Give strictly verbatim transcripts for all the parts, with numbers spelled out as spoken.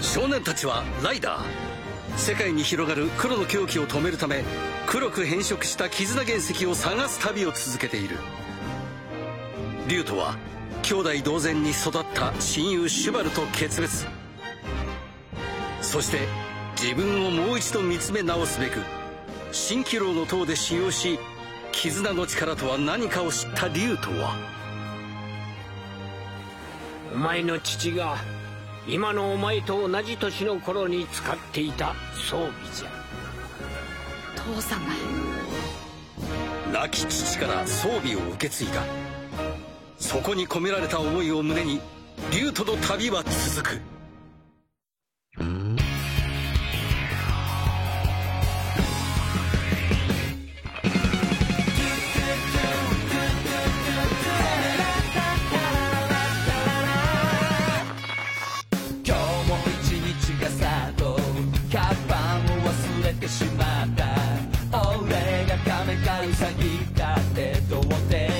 少年たちはライダー、世界に広がる黒の狂気を止めるため黒く変色した絆原石を探す旅を続けている。リュウトは兄弟同然に育った親友シュバルと決別。そして自分をもう一度見つめ直すべく蜃気楼の塔で使用し、絆の力とは何かを知ったリュウトは、 お前の父が今のお前と同じ年の頃に使っていた装備じゃ。 父さんが亡き父から装備を受け継いだ。そこに込められた思いを胸にリュウトの旅は続く。 しまった俺がカメかウサギかってどうでもいい。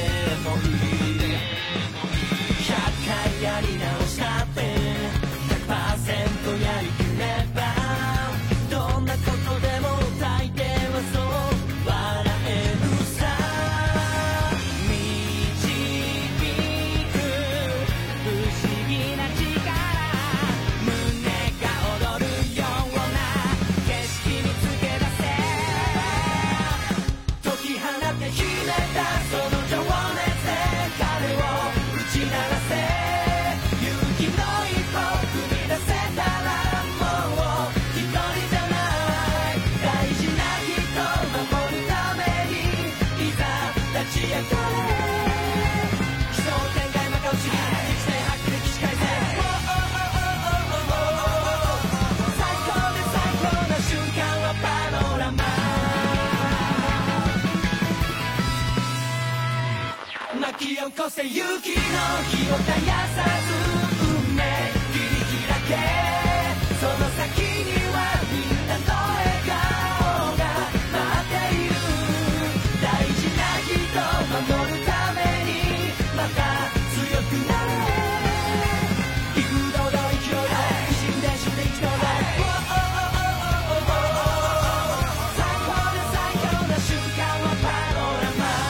ひゃっかいやり直したってひゃくパーセントやりきればどんなことでも大抵はそう笑えるさ。導く不思議な力、胸が躍るような景色に秘めたその情熱で彼を打ち鳴らせ。勇気の一歩踏み出せたらもう一人じゃない。大事な人守るためにいざ立ち上がれ。奇想天外摩訶不思議適正発揮で起死回生。最高で最高な瞬間はパノラマ。巻き起こせ勇気の火を絶やさず運命切り開け。その先にはみんなの笑顔が待っている。大事な人守るためにまた強くなれ。幾度の勢いで死んで死んで生きとれ。最高で最強な瞬間はパノラマ。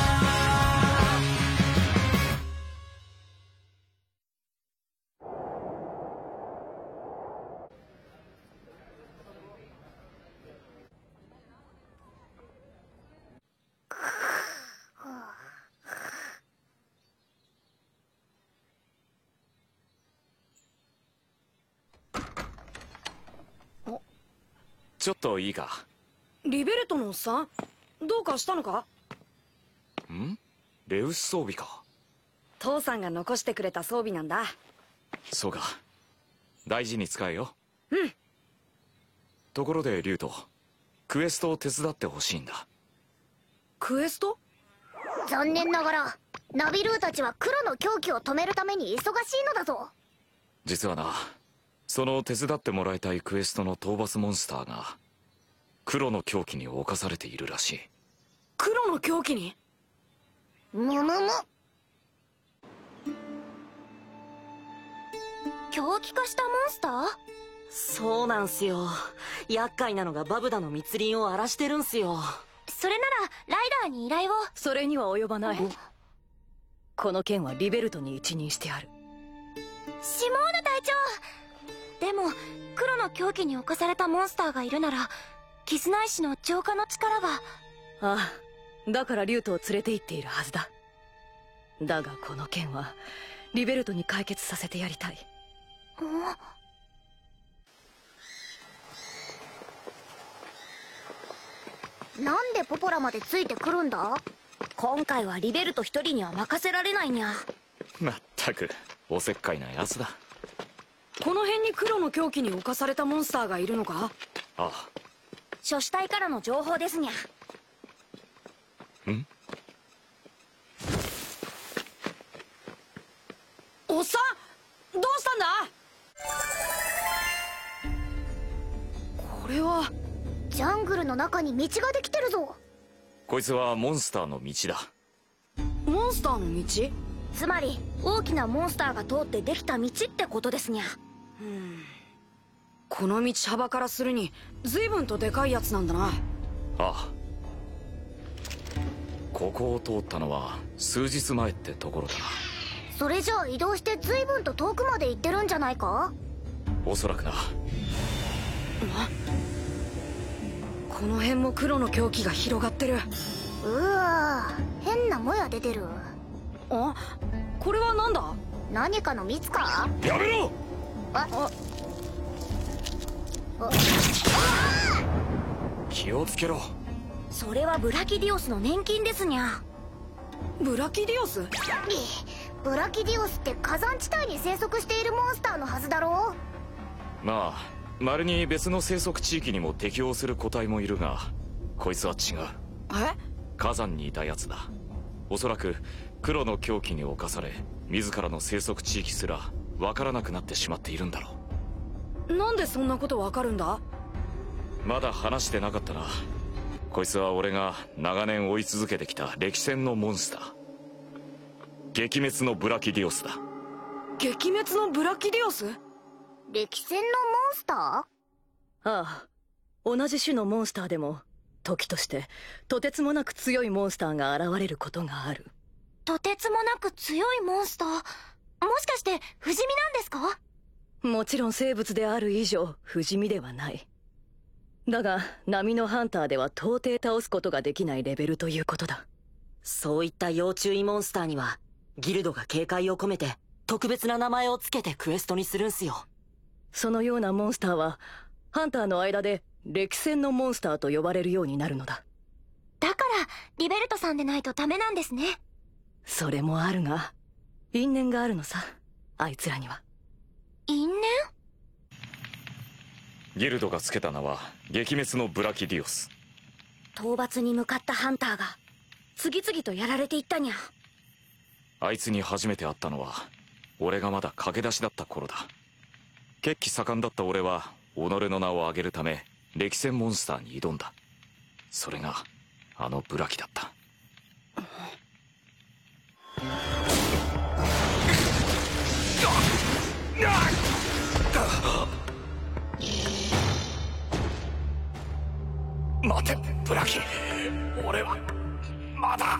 ちょっといいか。 リベルトのおっさん、どうかしたのか？ ん？レウス装備か。 父さんが残してくれた装備なんだ。 そうか、大事に使えよ。 うん。 ところでリュウト、クエストを手伝ってほしいんだ。 クエスト？ 残念ながらナビルーたちは黒の狂気を止めるために忙しいのだぞ。 実はな、その手伝ってもらいたいクエストの討伐モンスターが黒の狂気に侵されているらしい。 黒の狂気に？ むむむ。狂気化したモンスター？ そうなんすよ。厄介なのがバブダの密林を荒らしてるんすよ。 それならライダーに依頼を。 それには及ばない。この件はリベルトに一任してある。 シモーヌ隊長。でも黒の狂気に侵されたモンスターがいるなら絆石の浄化の力が。 ああ、だからリュウトを連れて行っているはずだ。だがこの件はリベルトに解決させてやりたい。 なんでポポラまでついてくるんだ？今回はリベルト一人には任せられないにゃ。 まったくおせっかいなやつだ。 この辺に黒の狂気に侵されたモンスターがいるのか？ ああ。 諸子隊からの情報ですにゃ。 ん？ おっさん、どうしたんだ？これはジャングルの中に道ができてるぞ。 こいつはモンスターの道だ。 モンスターの道？ つまり大きなモンスターが通ってできた道ってことですにゃ。 うん。 この道幅からするに随分とでかいやつなんだな。ああ、ここを通ったのは数日前ってところだな。 それじゃあ移動して随分と遠くまで行ってるんじゃないか。 おそらくな。 この辺も黒の凶器が広がってる。 うわ変なもや出てる。 あ、これは何だ。 何かの蜜か。 やめろ。 あああ、 気をつけろ。 それはブラキディオスの年金ですにゃ。 ブラキディオス？ ブラキディオスって火山地帯に生息しているモンスターのはずだろう。 まあ稀に別の生息地域にも適応する個体もいるが、こいつは違う。 え？ 火山にいたやつだ。おそらく黒の凶器に侵され、自らの生息地域すらわからなくなってしまっているんだろう。なんでそんなことわかるんだ？ まだ話してなかったな。こいつは俺が長年追い続けてきた歴戦のモンスター、撃滅のブラキディオスだ。 撃滅のブラキディオス？ 歴戦のモンスター？ ああ、同じ種のモンスターでも時としてとてつもなく強いモンスターが現れることがある。 とてつもなく強いモンスター？もしかして不死身なんですか？ もちろん生物である以上不死身ではない。だが波のハンターでは到底倒すことができないレベルということだ。 そういった要注意モンスターにはギルドが警戒を込めて特別な名前をつけてクエストにするんすよ。 そのようなモンスターはハンターの間で歴戦のモンスターと呼ばれるようになるのだ。 だからリベルトさんでないとダメなんですね。 それもあるが因縁があるのさ、あいつらには。 因縁？ ギルドがつけた名は撃滅のブラキディオス。 討伐に向かったハンターが次々とやられていったにゃ。 あいつに初めて会ったのは俺がまだ駆け出しだった頃だ。血気盛んだった俺は己の名を上げるため歴戦モンスターに挑んだ。それがあのブラキだった。待てブラキ、俺はまだ。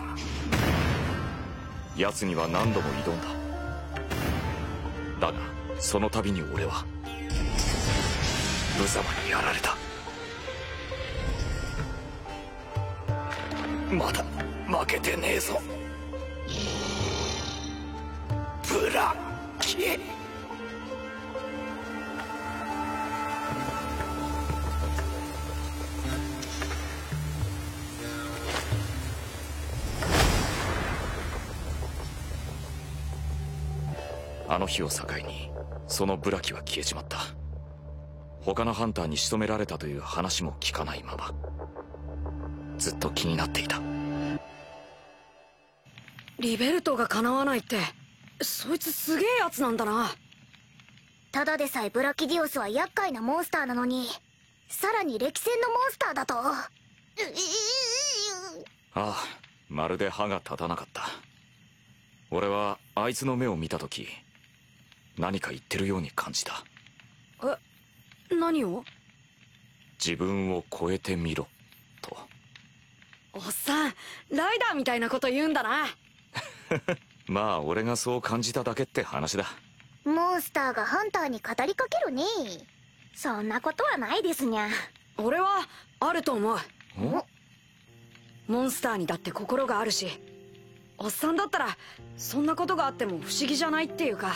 奴には何度も挑んだ。だがその度に俺は無様にやられた。まだ負けてねえぞブラキ。あの日を境にそのブラキは消えちまった。他のハンターに仕留められたという話も聞かないままずっと気になっていた。 リベルトが叶わないってそいつすげえやつなんだな。 ただでさえブラキディオスは厄介なモンスターなのに、さらに歴戦のモンスターだと。 ああ、まるで歯が立たなかった。俺はあいつの目を見た時何か言ってるように感じた。 え、何を？ 自分を超えてみろと。 おっさん、ライダーみたいなこと言うんだな。 まあ俺がそう感じただけって話だ。 モンスターがハンターに語りかけるね。そんなことはないですにゃ。 俺はあると思う。モンスターにだって心があるし、おっさんだったらそんなことがあっても不思議じゃないっていうか。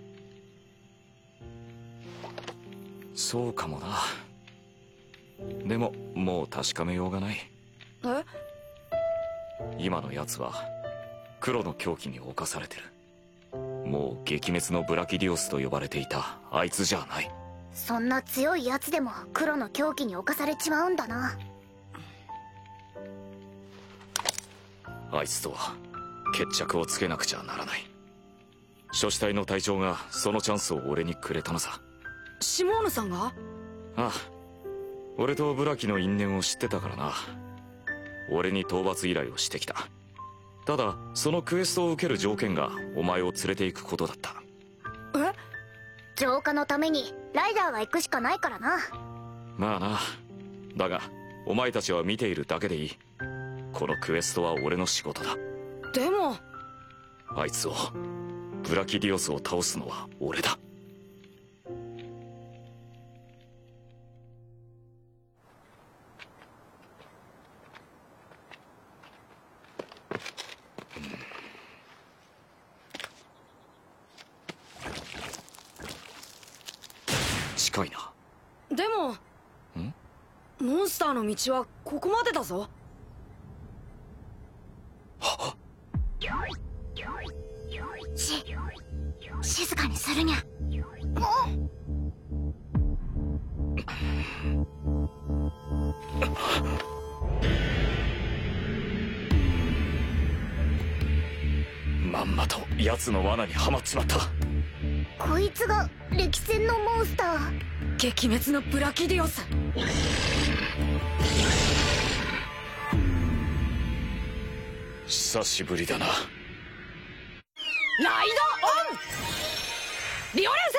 そうかもな。でももう確かめようがない。 え？ 今のやつは黒の狂気に侵されてる。もう撃滅のブラキディオスと呼ばれていたあいつじゃない。 そんな強いやつでも黒の狂気に侵されちまうんだな。 あいつとは決着をつけなくちゃならない。初死体の隊長がそのチャンスを俺にくれたのさ。 シモーヌさんが？ ああ、俺とブラキの因縁を知ってたからな。俺に討伐依頼をしてきた。ただそのクエストを受ける条件がお前を連れて行くことだった。 え？ 浄化のためにライダーが行くしかないからな。 まあな。だがお前たちは見ているだけでいい。このクエストは俺の仕事だ。 でもあいつを、ブラキディオスを倒すのは俺だ。近いな。 でもんモンスターの道はここまでだぞ。 し静かにするにゃ。 まんまと奴の罠にはまっちまった。 こいつが歴戦のモンスター。 撃滅のブラキディオス。 久しぶりだな。 ライドオンリオ連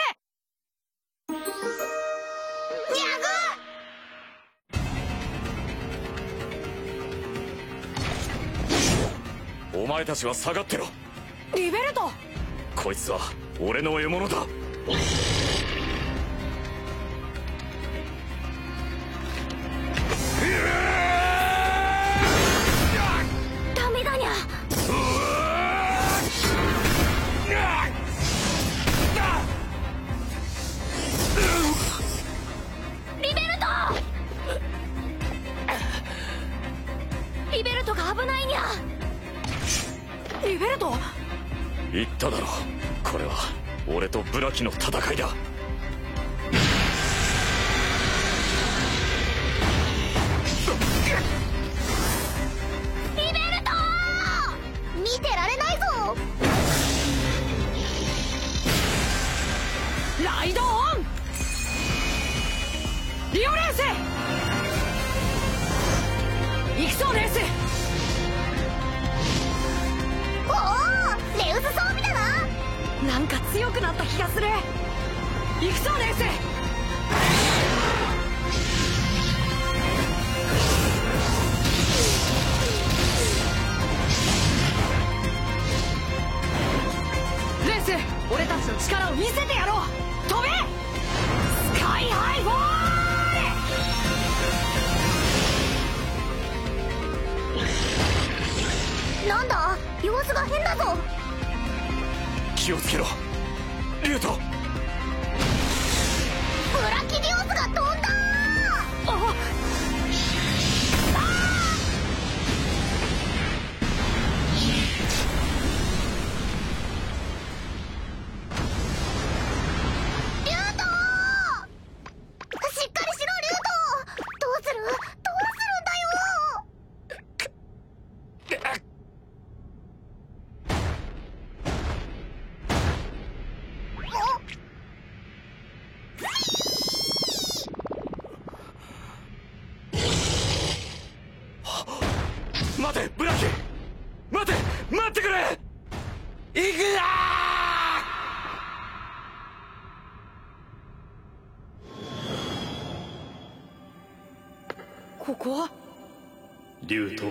お前たちは下がってろ。 星リベルト。 こいつは俺の獲物だ。 ダメだにゃ。リベルトリベルトが危ないにゃ。 リベルト。 言っただろう。これは俺とブラキの戦いだ。 リベルト見てられないぞ。 ライドオンリオ連星。行くぞレース。 おおレウス装備だな。 なんか強くなった気がする。行くぞレース。レース、俺たちの力を見せてやろう。飛べスカイハイフォール。なんだ様子が変だぞ。 気をつけろリュウト。 ブラキディオスが飛んだ。 あリュウトしっかりしろリュウト。どうするどうするんだよ。 待てブラキ。待て待ってくれ。行くな。 ここはリュウト。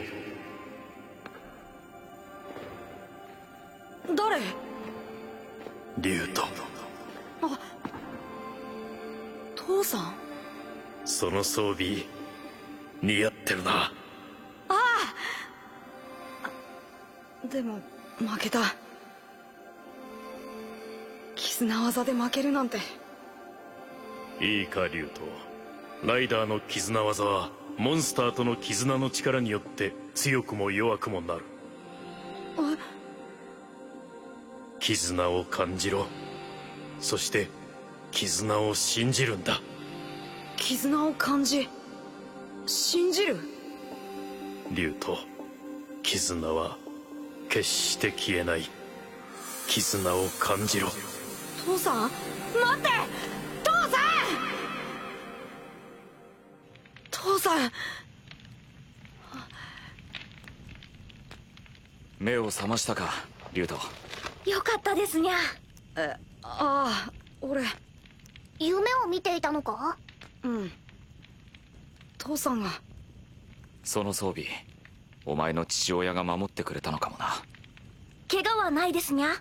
誰。 リュウト。 あ父さん。 その装備似合ってるな。 ああでも負けた。絆技で負けるなんて。 いいかリュウト。ライダーの絆技はモンスターとの絆の力によって強くも弱くもなる。絆を感じろ。そして絆を信じるんだ。 絆を感じ信じる。 リュウト、絆は決して消えない。絆を感じろ。 父さん待って父さん父さん。 目を覚ましたかリュウト。 よかったですにゃ。 えああ俺夢を見ていたのか？ うん。父さんが。 その装備、お前の父親が守ってくれたのかもな。 怪我はないですにゃ。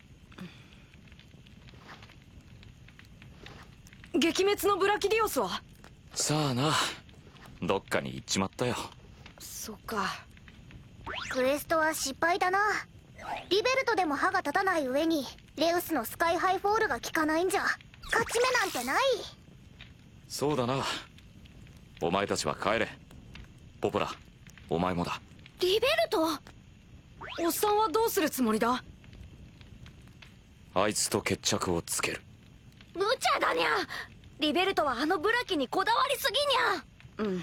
撃滅のブラキディオスは？ さあな、どっかに行っちまったよ。 そっか。 クエストは失敗だな。リベルトでも歯が立たない上にレウスのスカイハイフォールが効かないんじゃ勝ち目なんてない。 そうだな。お前たちは帰れ。ポポラ、お前もだ。 リベルト？ おっさんはどうするつもりだ？ あいつと決着をつける。 無茶だにゃ。リベルトはあのブラキにこだわりすぎにゃ。 うん。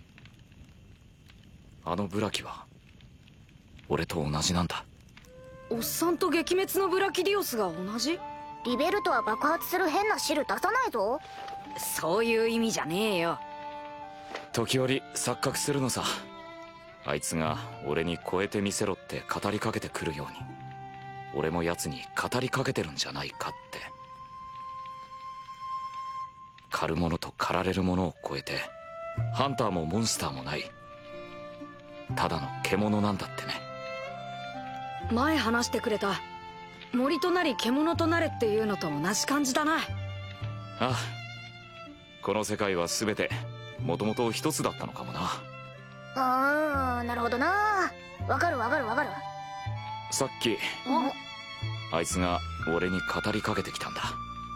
あのブラキは俺と同じなんだ。 おっさんと撃滅のブラキディオスが同じ？ リベルトは爆発する変な汁出さないぞ。 そういう意味じゃねえよ。 時折錯覚するのさ。あいつが俺に超えてみせろって語りかけてくるように、俺も奴に語りかけてるんじゃないかって。狩るものと狩られるものを超えて、ハンターもモンスターもない、ただの獣なんだってね。 前話してくれた森となり獣となれっていうのと同じ感じだな。 ああ、この世界は全てもともと一つだったのかもな。 ああ、なるほどな。わかるわかるわかる。 さっきあいつが俺に語りかけてきたんだ。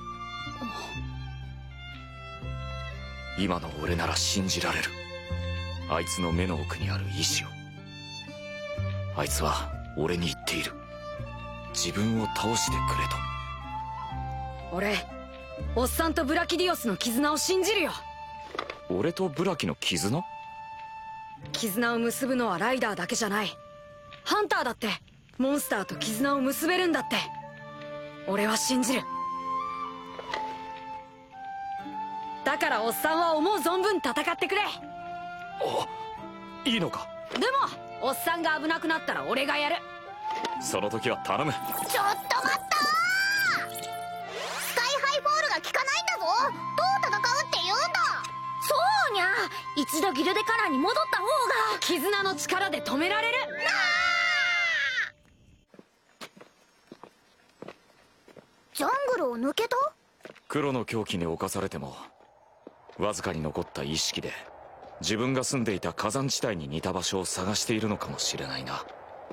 今の俺なら信じられる。あいつの目の奥にある意志を。あいつは俺に言っている。自分を倒してくれと。 俺おっさんとブラキディオスの絆を信じるよ。 俺とブラキの絆？ 絆を結ぶのはライダーだけじゃない。ハンターだってモンスターと絆を結べるんだって。俺は信じる。だからおっさんは思う存分戦ってくれ。 お、いいのか？ でもおっさんが危なくなったら俺がやる。 その時は頼む。 ちょっと待ったー。スカイハイフォールが効かないんだぞ。どう戦うって言うんだ。そうにゃ、一度ギルデカラーに戻った方が。 絆の力で止められる。 なあ、ジャングルを抜けた？ 黒の狂気に侵されてもわずかに残った意識で自分が住んでいた火山地帯に似た場所を探しているのかもしれないな。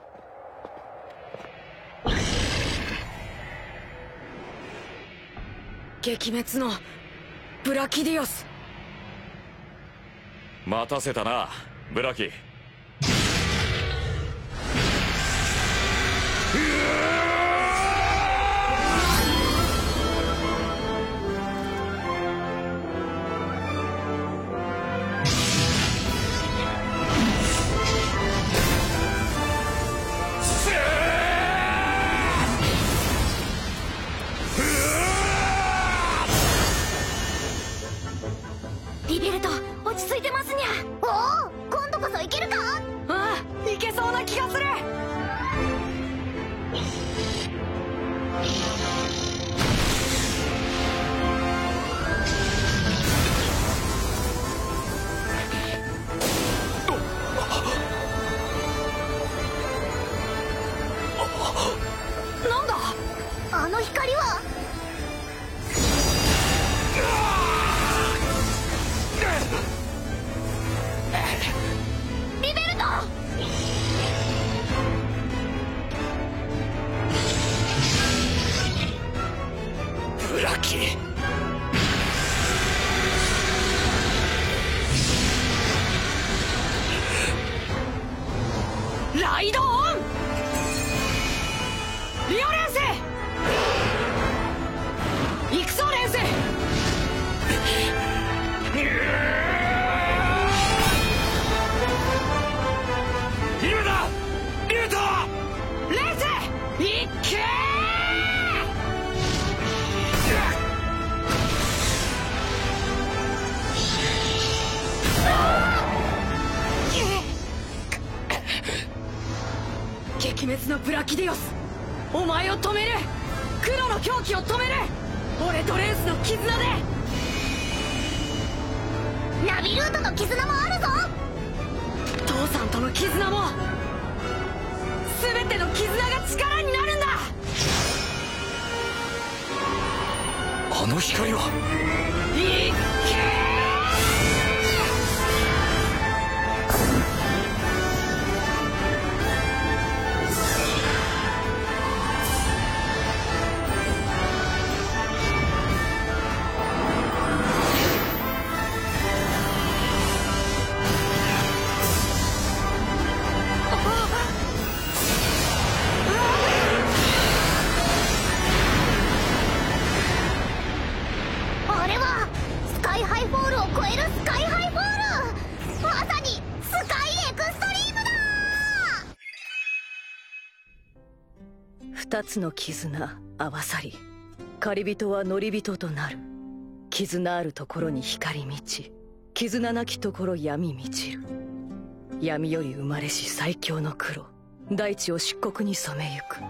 撃滅のブラキディオス。 待たせたなブラキ。 リベルト、落ち着いてますにゃ。おお、今度こそいけるか？ ああ、いけそうな気がする。なんだあの光は。リベルト！ ブラキ。 ライドオン！リオ連星！行くぞ連星！ 今だリュウト！ 連星！いっけー！撃滅のブラキディオス、お前を止める。黒の狂気を止める。 俺とレウスの絆で。 ナビルートの絆もあるぞ。 父さんとの絆も、全ての絆が力になるんだ。 あの光は。 いっけ二つの絆合わさり、狩り人は乗り人となる。絆あるところに光満ち、絆なきところ闇満ちる。闇より生まれし最強の黒、大地を漆黒に染めゆく。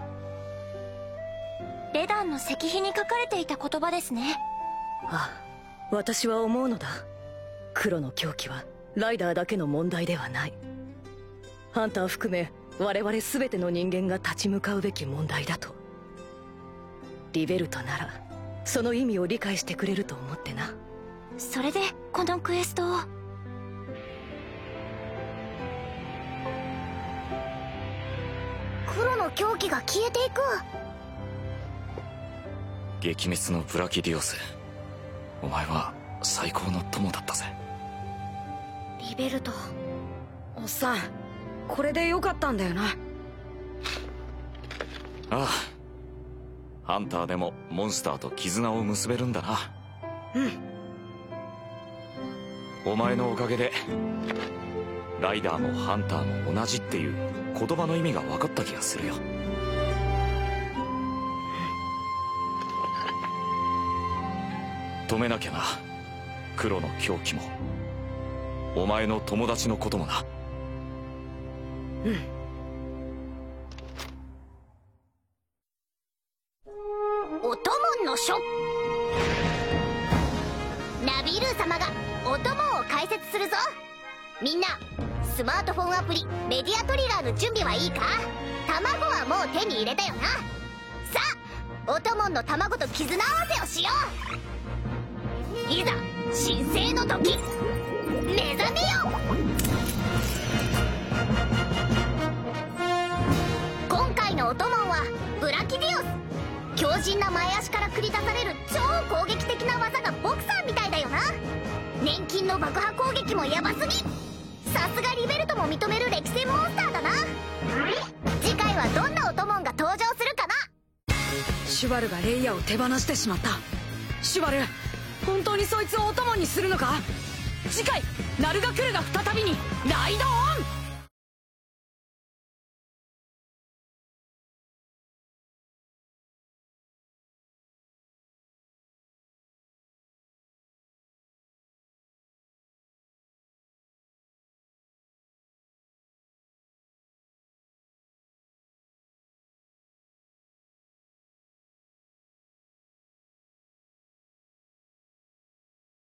レダンの石碑に書かれていた言葉ですね。 ああ、私は思うのだ。黒の狂気はライダーだけの問題ではない。ハンター含め我々全ての人間が立ち向かうべき問題だと。リベルトならその意味を理解してくれると思ってな。 それでこのクエストを。黒の狂気が消えていく。 撃滅のブラキディオス、お前は最高の友だったぜ。 リベルト。 おっさん、これでよかったんだよな。 ああ、ハンターでもモンスターと絆を結べるんだな。 うん。 お前のおかげでライダーもハンターも同じっていう言葉の意味が分かった気がするよ。止めなきゃな、黒の狂気もお前の友達のこともな。 うん。 お供の書。ナビルー様がお供を解説するぞ。みんなスマートフォンアプリメディアトリガーの準備はいいか？卵はもう手に入れたよな。さあ、お供の卵と絆合わせをしよう。いざ神聖の時、目覚めよ。今回のお供はブラキディオス。強靭な前足から繰り出される超攻撃的な技がボクサーみたいだよな。年金の爆破攻撃もヤバすぎ。さすがリベルトも認める歴戦モンスターだな。次回はどんなお供が登場するかな。 シュバルがレイヤを手放してしまった。シュバル、本当にそいつをお供にするのか？次回ナルガクルが再びにライドオン。